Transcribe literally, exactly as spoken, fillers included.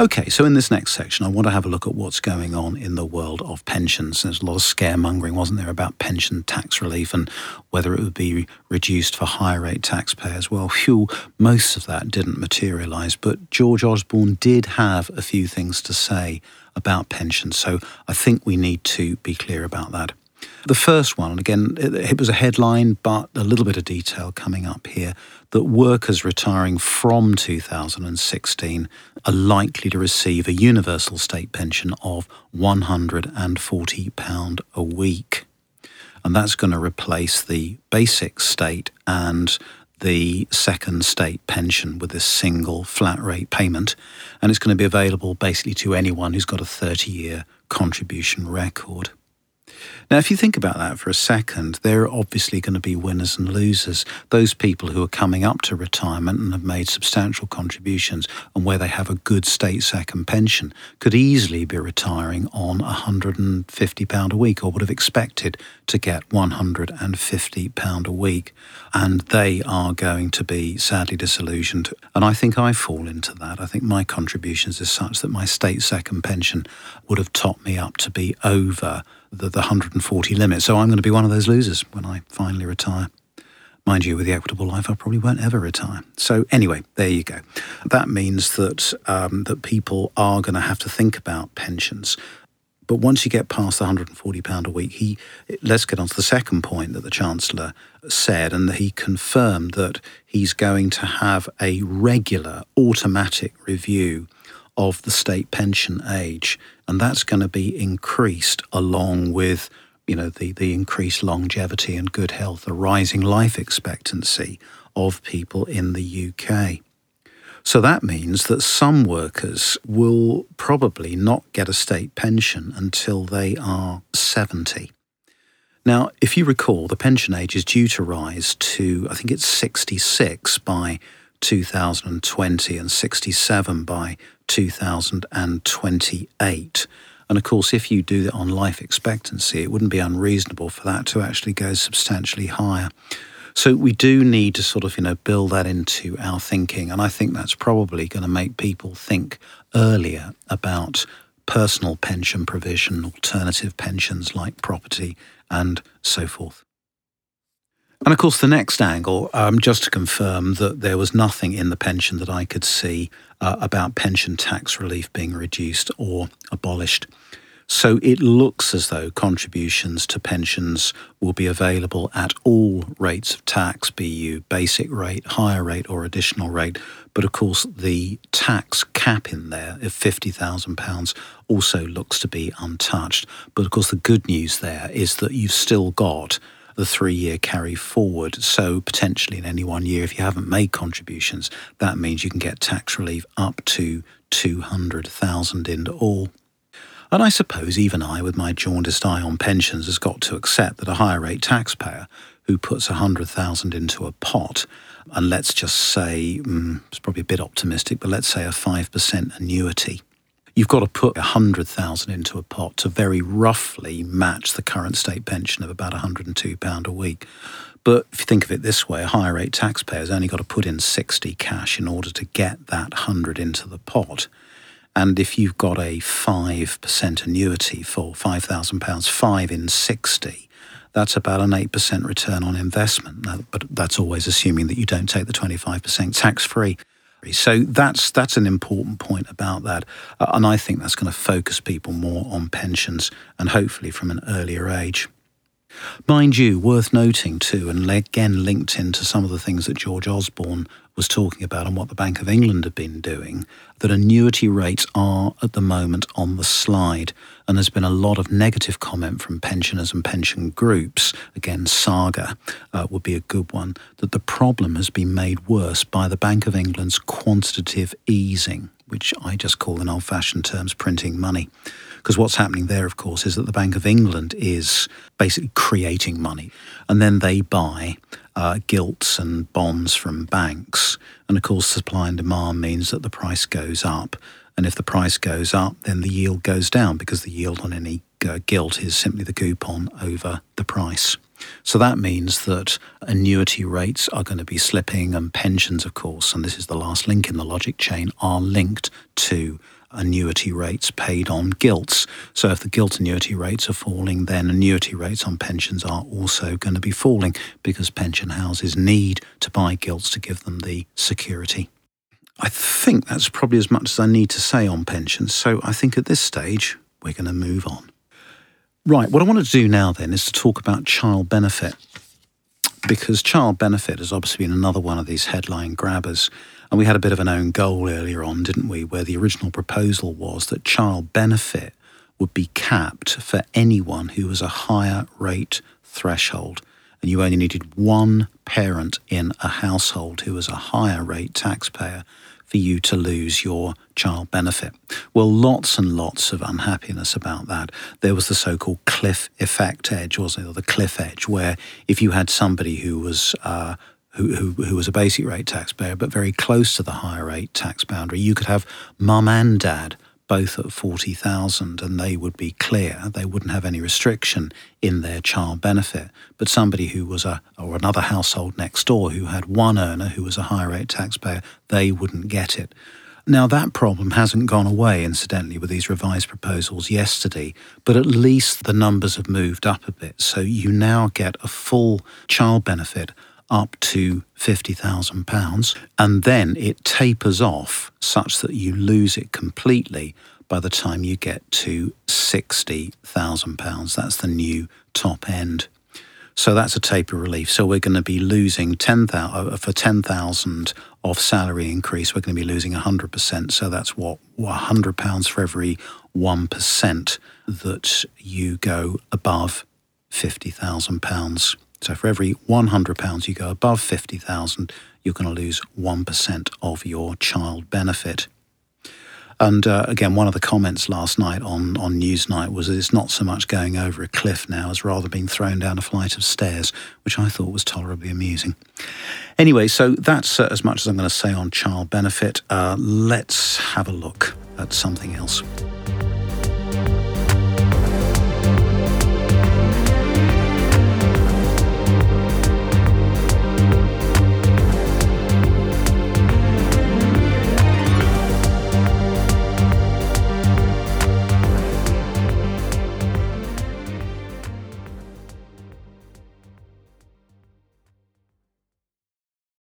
Okay, so in this next section, I want to have a look at what's going on in the world of pensions. There's a lot of scaremongering, wasn't there, about pension tax relief and whether it would be reduced for higher rate taxpayers. Well, phew, most of that didn't materialise, but George Osborne did have a few things to say about pensions, so I think we need to be clear about that. The first one, and again, it was a headline, but a little bit of detail coming up here, that workers retiring from two thousand sixteen are likely to receive a universal state pension of one hundred forty pounds a week. And that's going to replace the basic state and the second state pension with this single flat rate payment. And it's going to be available basically to anyone who's got a thirty-year contribution record. Now, if you think about that for a second, there are obviously going to be winners and losers. Those people who are coming up to retirement and have made substantial contributions and where they have a good state second pension could easily be retiring on one hundred fifty pounds a week, or would have expected to get one hundred fifty pounds a week. And they are going to be sadly disillusioned. And I think I fall into that. I think my contributions are such that my state second pension would have topped me up to be over the, the one hundred forty limit. So I'm going to be one of those losers when I finally retire. Mind you, with the Equitable Life, I probably won't ever retire. So anyway, there you go. That means that um, that people are going to have to think about pensions. But once you get past the one hundred forty pounds a week, he let's get on to the second point that the Chancellor said, and that he confirmed that he's going to have a regular automatic review of the state pension age, and that's going to be increased along with, you know, the, the increased longevity and good health, the rising life expectancy of people in the U K. So that means that some workers will probably not get a state pension until they are seventy. Now, if you recall, the pension age is due to rise to, I think it's sixty-six by two thousand twenty and sixty-seven by two thousand twenty-eight. And of course, if you do it on life expectancy, it wouldn't be unreasonable for that to actually go substantially higher. So we do need to sort of, you know, build that into our thinking. And I think that's probably going to make people think earlier about personal pension provision, alternative pensions like property and so forth. And of course, the next angle, um, just to confirm that there was nothing in the pension that I could see uh, about pension tax relief being reduced or abolished. So it looks as though contributions to pensions will be available at all rates of tax, be you basic rate, higher rate or additional rate. But of course, the tax cap in there of fifty thousand pounds also looks to be untouched. But of course, the good news there is that you've still got the three-year carry forward. So potentially in any one year, if you haven't made contributions, that means you can get tax relief up to two hundred thousand in all. And I suppose even I, with my jaundiced eye on pensions, has got to accept that a higher rate taxpayer who puts one hundred thousand into a pot, and let's just say, mm, it's probably a bit optimistic, but let's say a five percent annuity, you've got to put one hundred thousand into a pot to very roughly match the current state pension of about one hundred two pounds a week. But if you think of it this way, a higher rate taxpayer's only got to put in sixty cash in order to get that one hundred into the pot. And if you've got a five percent annuity for five thousand pounds, five in sixty, that's about an eight percent return on investment. Now, but that's always assuming that you don't take the twenty-five percent tax-free. So that's that's an important point about that. Uh, and I think that's going to focus people more on pensions and hopefully from an earlier age. Mind you, worth noting too, and again linked into some of the things that George Osborne was talking about and what the Bank of England have been doing, that annuity rates are at the moment on the slide. And there's been a lot of negative comment from pensioners and pension groups. Again, Saga uh, would be a good one, that the problem has been made worse by the Bank of England's quantitative easing, which I just call in old-fashioned terms printing money. Because what's happening there, of course, is that the Bank of England is basically creating money, and then they buy uh, gilts and bonds from banks. And of course, supply and demand means that the price goes up. And if the price goes up, then the yield goes down, because the yield on any uh, gilt is simply the coupon over the price. So that means that annuity rates are going to be slipping, and pensions, of course, and this is the last link in the logic chain, are linked to annuity rates paid on gilts. So if the gilt annuity rates are falling, then annuity rates on pensions are also going to be falling because pension houses need to buy gilts to give them the security. I think that's probably as much as I need to say on pensions. So I think at this stage, we're going to move on. Right, what I want to do now then is to talk about child benefit, because child benefit has obviously been another one of these headline grabbers. And we had a bit of an own goal earlier on, didn't we, where the original proposal was that child benefit would be capped for anyone who was a higher rate threshold. And you only needed one parent in a household who was a higher rate taxpayer for you to lose your child benefit. Well, lots and lots of unhappiness about that. There was the so-called cliff effect edge, wasn't it, or the cliff edge, where if you had somebody who was uh, who, who who was a basic rate taxpayer but very close to the higher rate tax boundary, you could have mum and dad both at forty thousand and they would be clear. They wouldn't have any restriction in their child benefit. But somebody who was a, or another household next door who had one earner who was a higher rate taxpayer, they wouldn't get it. Now, that problem hasn't gone away, incidentally, with these revised proposals yesterday, but at least the numbers have moved up a bit. So you now get a full child benefit up to fifty thousand pounds, and then it tapers off such that you lose it completely by the time you get to sixty thousand pounds. That's the new top end. So that's a taper relief. So we're going to be losing ten thousand for ten thousand of salary increase. We're going to be losing one hundred percent. So that's what one hundred pounds for every one percent that you go above fifty thousand pounds. So for every one hundred pounds you go above fifty thousand, you're going to lose one percent of your child benefit. And uh, again, one of the comments last night on, on Newsnight was that it's not so much going over a cliff now as rather being thrown down a flight of stairs, which I thought was tolerably amusing. Anyway, so that's uh, as much as I'm going to say on child benefit. Uh, let's have a look at something else.